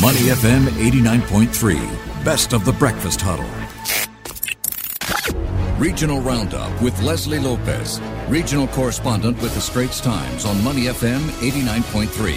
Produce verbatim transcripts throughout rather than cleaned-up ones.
Money F M eighty-nine point three, best of the breakfast huddle. Regional Roundup with Leslie Lopez, regional correspondent with the Straits Times on Money F M eighty-nine point three.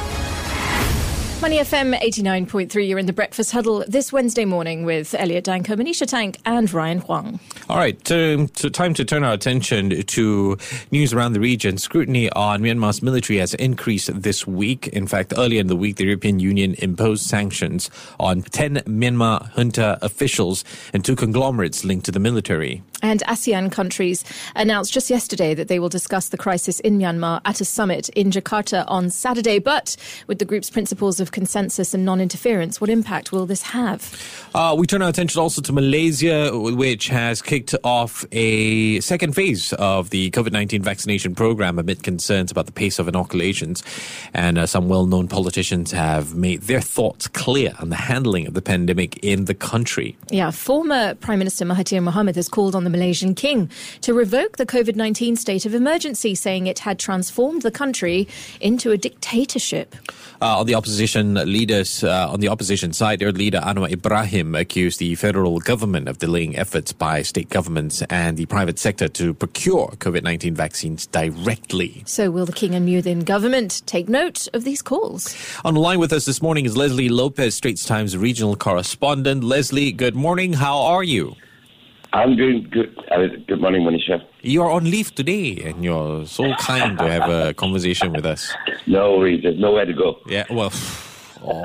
Money F M eighty-nine point three, you're in the Breakfast Huddle this Wednesday morning with Elliot Danko, Manisha Tank and Ryan Huang. All right, um, so time to turn our attention to news around the region. Scrutiny on Myanmar's military has increased this week. In fact, earlier in the week, the European Union imposed sanctions on ten Myanmar junta officials and two conglomerates linked to the military. And ASEAN countries announced just yesterday that they will discuss the crisis in Myanmar at a summit in Jakarta on Saturday. But with the group's principles of consensus and non-interference, what impact will this have? Uh, we turn our attention also to Malaysia, which has kicked off a second phase of the COVID nineteen vaccination program amid concerns about the pace of inoculations. And uh, some well-known politicians have made their thoughts clear on the handling of the pandemic in the country. Yeah, former Prime Minister Mahathir Mohamad has called on the Malaysian king to revoke the COVID nineteen state of emergency, saying it had transformed the country into a dictatorship. Uh, on the opposition leaders, uh, on the opposition side, their leader Anwar Ibrahim accused the federal government of delaying efforts by state governments and the private sector to procure COVID nineteen vaccines directly. So will the king and Muhyiddin government take note of these calls? On the line with us this morning is Leslie Lopez, Straits Times regional correspondent. Leslie, good morning. How are you? I'm doing good. Uh, good morning, Manisha. You're on leave today, and you're so kind to have a conversation with us. No worries. There's nowhere to go. Yeah, well... Oh,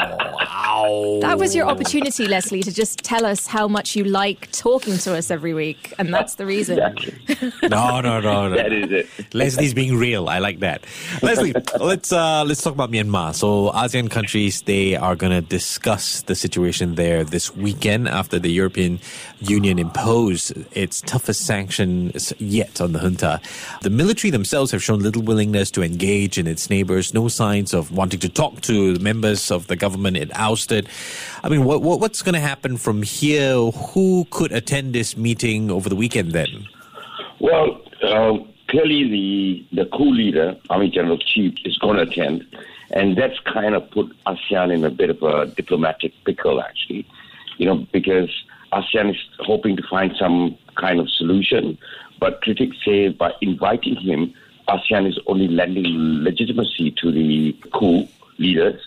wow. That was your opportunity, Leslie, to just tell us how much you like talking to us every week, and that's the reason. Exactly. No, no, no, no. That is it. Leslie's being real. I like that. Leslie, let's uh, let's talk about Myanmar. So ASEAN countries, they are going to discuss the situation there this weekend after the European Union imposed its toughest sanctions yet on the junta. The military themselves have shown little willingness to engage in its neighbors, no signs of wanting to talk to members of the government it ousted. I mean, what, what what's going to happen from here? Who could attend this meeting over the weekend then? Well, um, clearly the, the coup leader, Army General Chief, is going to attend. And that's kind of put ASEAN in a bit of a diplomatic pickle, actually. You know, because ASEAN is hoping to find some kind of solution. But critics say by inviting him, ASEAN is only lending legitimacy to the coup leaders.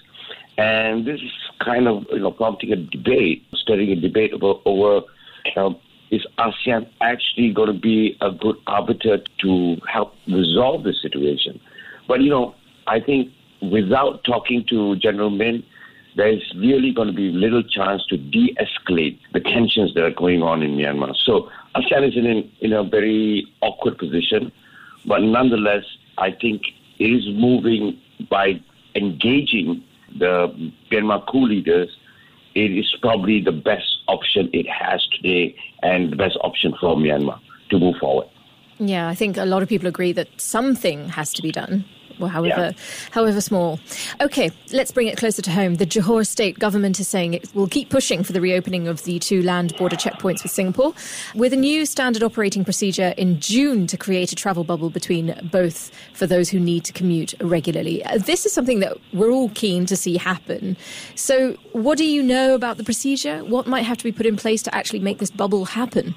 And this is kind of, you know, prompting a debate, stirring a debate about, over uh, is ASEAN actually going to be a good arbiter to help resolve the situation? But, you know, I think without talking to General Min, there's really going to be little chance to de-escalate the tensions that are going on in Myanmar. So ASEAN is in, in a very awkward position, but nonetheless, I think it is moving by engaging the Myanmar coup leaders. It is probably the best option it has today and the best option for Myanmar to move forward. Yeah, I think a lot of people agree that something has to be done. Well, however, yeah. however small. Okay, let's bring it closer to home. The Johor state government is saying it will keep pushing for the reopening of the two land border checkpoints with Singapore, with a new standard operating procedure in June to create a travel bubble between both for those who need to commute regularly. This is something that we're all keen to see happen. So what do you know about the procedure? What might have to be put in place to actually make this bubble happen?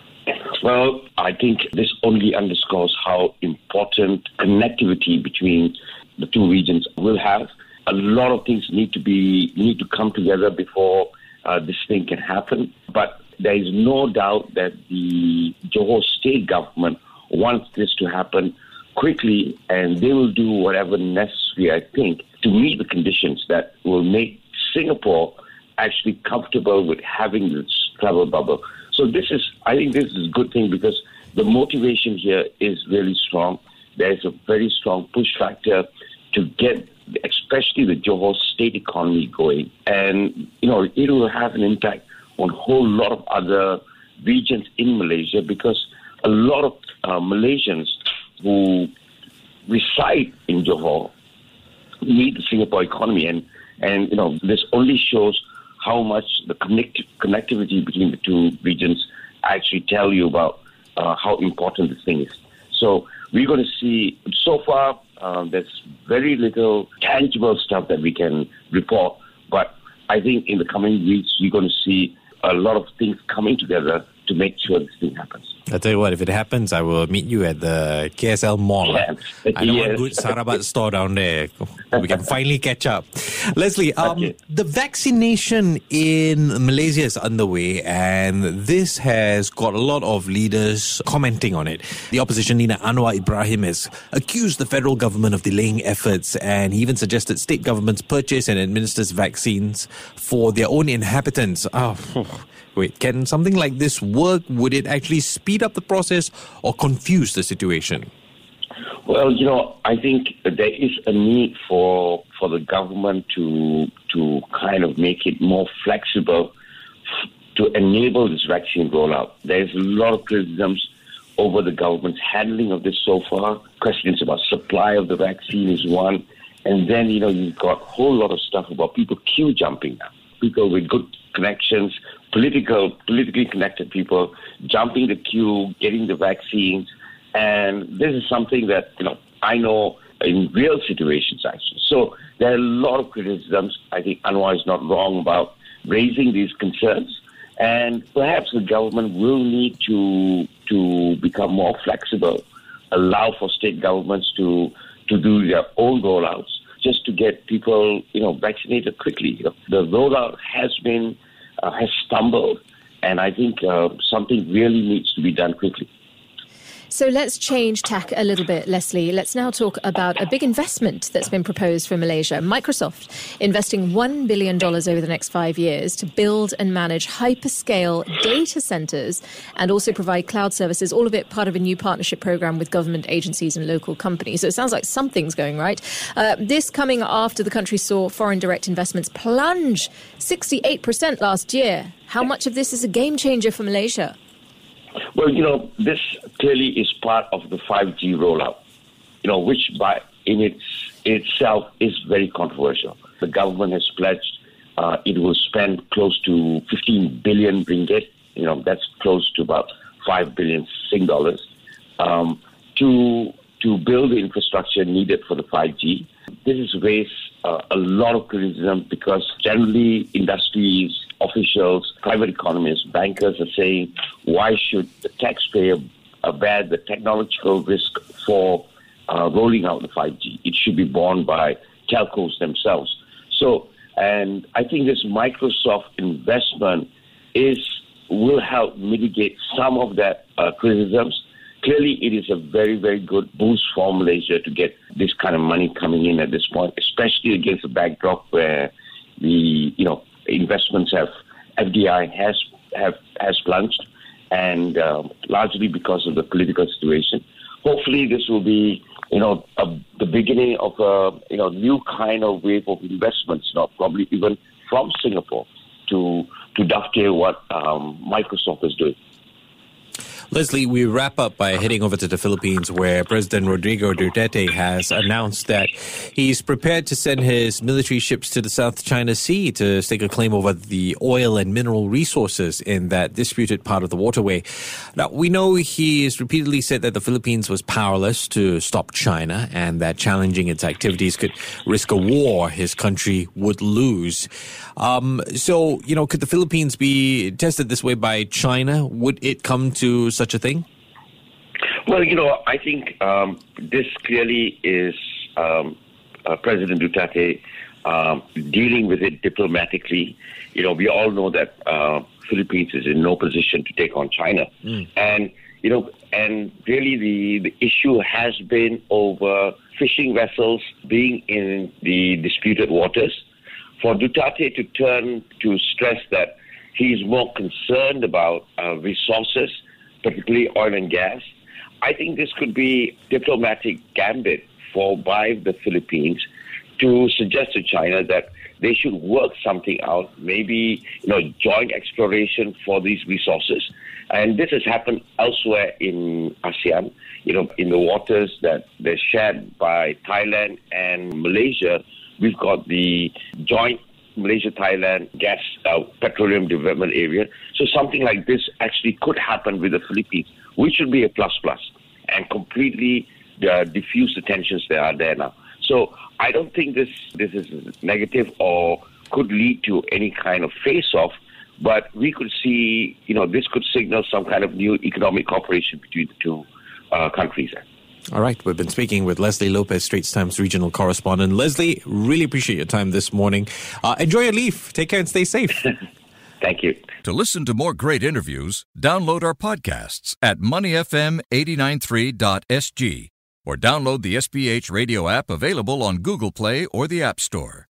Well, I think this only underscores how important connectivity between the two regions will have. A lot of things need to be need to come together before uh, this thing can happen. But there is no doubt that the Johor state government wants this to happen quickly, and they will do whatever necessary, I think, to meet the conditions that will make Singapore actually comfortable with having this travel bubble. So this is, I think this is a good thing because the motivation here is really strong. There's a very strong push factor to get especially the Johor state economy going. And, you know, it will have an impact on a whole lot of other regions in Malaysia because a lot of uh, Malaysians who reside in Johor need the Singapore economy. And, and you know, this only shows how much the connect- connectivity between the two regions actually tell you about uh, how important this thing is. So we're going to see, so far, uh, there's very little tangible stuff that we can report, but I think in the coming weeks, you're going to see a lot of things coming together to make sure this thing happens. I'll tell you what, if it happens, I will meet you at the K S L Mall. Yeah. I know Yes. a good Sarabat store down there. We can finally catch up. Leslie, um, Okay. the vaccination in Malaysia is underway, and this has got a lot of leaders commenting on it. The opposition leader Anwar Ibrahim has accused the federal government of delaying efforts, and he even suggested state governments purchase and administer vaccines for their own inhabitants. Oh, wait, can something like this work? Would it actually speed up the process or confuse the situation? Well, you know, I think there is a need for for the government to to kind of make it more flexible to enable this vaccine rollout. There's a lot of criticisms over the government's handling of this so far. Questions about supply of the vaccine is one. And then, you know, you've got a whole lot of stuff about people queue jumping now. People with good connections, political, politically connected people jumping the queue, getting the vaccines. And this is something that, you know, I know in real situations, actually. So there are a lot of criticisms. I think Anwar is not wrong about raising these concerns. And perhaps the government will need to to become more flexible, allow for state governments to, to do their own rollouts, just to get people, you know, vaccinated quickly. You know, the rollout has been, uh, has stumbled, and I think uh, something really needs to be done quickly. So let's change tack a little bit, Leslie. Let's now talk about a big investment that's been proposed for Malaysia. Microsoft investing one billion dollars over the next five years to build and manage hyperscale data centers and also provide cloud services, all of it part of a new partnership program with government agencies and local companies. So it sounds like something's going right. Uh, this coming after the country saw foreign direct investments plunge sixty-eight percent last year. How much of this is a game changer for Malaysia? Well, you know, this clearly is part of the five G rollout, you know, which by in its itself is very controversial. The government has pledged uh, it will spend close to fifteen billion ringgit, you know, that's close to about five billion Sing dollars, um, to to build the infrastructure needed for the five G. This has raised uh, a lot of criticism because generally industries, officials, private economists, bankers are saying, why should the taxpayer uh, bear the technological risk for uh, rolling out the five G? It should be borne by telcos themselves. So, and I think this Microsoft investment is will help mitigate some of that uh, criticisms. Clearly, it is a very, very good boost for Malaysia to get this kind of money coming in at this point, especially against a backdrop where the, you know, investments have, F D I has have has plunged, and uh, largely because of the political situation. Hopefully, this will be, you know, a, the beginning of a, you know, new kind of wave of investments, you know, probably even from Singapore to to dovetail what um, Microsoft is doing. Leslie, we wrap up by heading over to the Philippines, where President Rodrigo Duterte has announced that he's prepared to send his military ships to the South China Sea to stake a claim over the oil and mineral resources in that disputed part of the waterway. Now, we know he has repeatedly said that the Philippines was powerless to stop China and that challenging its activities could risk a war his country would lose. Um, so, you know, could the Philippines be tested this way by China? Would it come to such a thing? Well, you know, I think um, this clearly is um, uh, President Duterte um, dealing with it diplomatically. You know, we all know that uh, Philippines is in no position to take on China. Mm. And, you know, and really the, the issue has been over fishing vessels being in the disputed waters. For Duterte to turn to stress that he's more concerned about uh, resources, particularly oil and gas, I think this could be diplomatic gambit for by the Philippines to suggest to China that they should work something out, maybe, you know, joint exploration for these resources. And this has happened elsewhere in ASEAN, you know, in the waters that they're shared by Thailand and Malaysia. We've got the joint Malaysia-Thailand gas uh, petroleum development area. So something like this actually could happen with the Philippines, which would be a plus-plus and completely uh, diffuse the tensions that are there now. So I don't think this this is negative or could lead to any kind of face-off, but we could see, you know, this could signal some kind of new economic cooperation between the two uh, countries. All right, we've been speaking with Leslie Lopez, Straits Times regional correspondent. Leslie, really appreciate your time this morning. Uh, enjoy your leave. Take care and stay safe. Thank you. To listen to more great interviews, download our podcasts at money f m eight nine three dot s g or download the S B H radio app available on Google Play or the App Store.